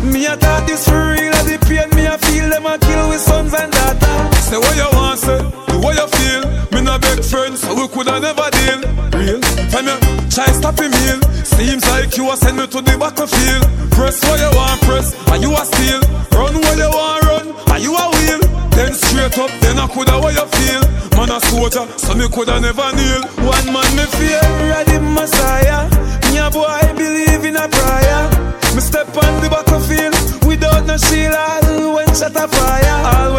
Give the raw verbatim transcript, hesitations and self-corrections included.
Me a thought this for real, as the pain me a feel. Them a kill with sons and daughters. Say what you want, say, do what you feel. Me no beg friends, so we coulda never deal. Real, from you try stop him meal. Seems like you a send me to the battlefield. Press what you want, press, and you a steal. Run what you want, run, and you a wheel. Then straight up, then I coulda what you feel. Man a soldier, so me coulda never kneel. One man me fear, I the Messiah. Me a boy believe in a prayer. Me step on the battlefield without no shield. When shot a fire, all